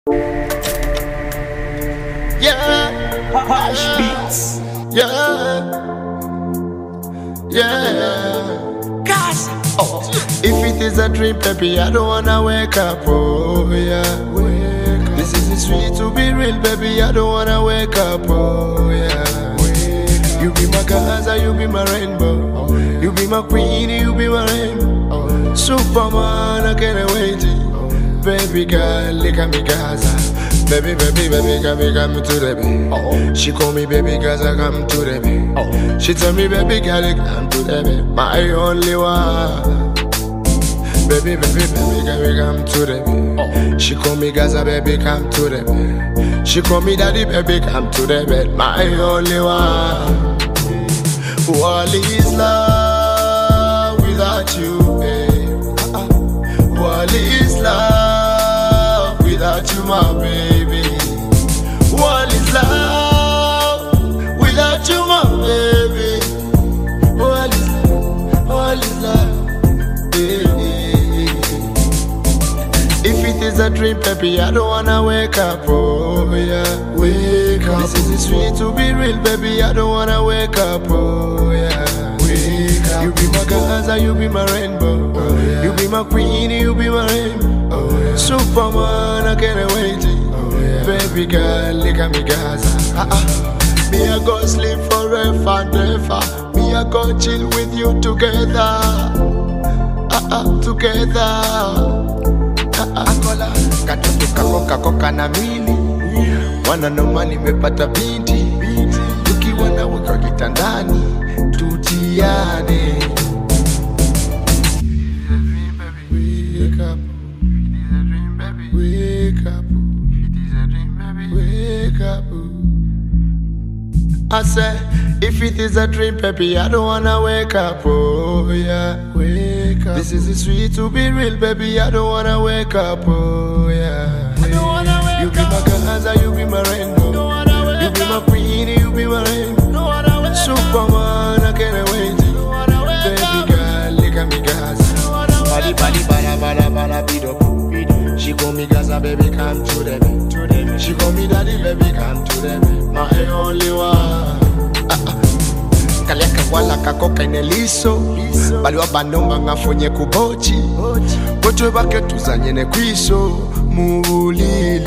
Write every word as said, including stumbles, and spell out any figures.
Yeah, Hush Beats. Yeah, yeah. Gas. Oh, if it is a dream, baby, I don't wanna wake up. Oh yeah, wake up. This is sweet to be real, baby. I don't wanna wake up. Oh yeah, wake up. You be my Gaza, you be my rainbow. Oh, yeah. You be my queen, you be my rainbow. Oh, Superman, I can't wait. Oh, baby girl, look at me Gaza. Baby, baby, baby, come, come to the bed. Oh, she call me baby Gaza, come to the bed. Oh, she tell me baby girl, come to the bed. My only one. Baby, baby, baby, come, come to the bed. Oh, she call me Gaza, baby, come to the bed. She call me daddy, baby, come to the bed. My only one. What is love without you, babe? Uh-uh. What is love without you, my baby? What is love without you, my baby? What is love? What is love? Baby. If it is a dream, baby, I don't wanna wake up. Oh yeah, wake up. This is sweet to be real, baby. I don't wanna wake up. Oh yeah, wake up. You be my Gaza, you be my rainbow. Oh, yeah. You be my queen, you be my rainbow. Oh, yeah. Superman, I can't wait. Oh, yeah. Baby girl, look at me Gaza. Uh-uh. Me I go sleep forever and ever. Me I go chill with you together. Uh-uh, together. Akola katoto kako kako kana mili wana nomani mepata binti tukiwa na weka kitandani tutiane. Wake up, wake up, wake up. I say, if it is a dream, baby, I don't wanna wake up. Oh yeah, wake up. This is sweet to be real, baby. I don't wanna wake up. Oh yeah, I don't wanna wake up. You be my Gaza, you be my rainbow. Don't wanna wake you be my queen, you be my rainbow. Don't wanna wake Superman, I can't wait. Don't wanna wake baby girl, look at me Gaza. Bali bali bala bala bala bido. She call me Gaza, baby, come to the bed. She call me daddy, baby, come to the bed. My only one. Kaliaka wala kakoka ineliso baliwa banomba ngafonye kubochi botwe bake tuzanye ne kwiso mubulili.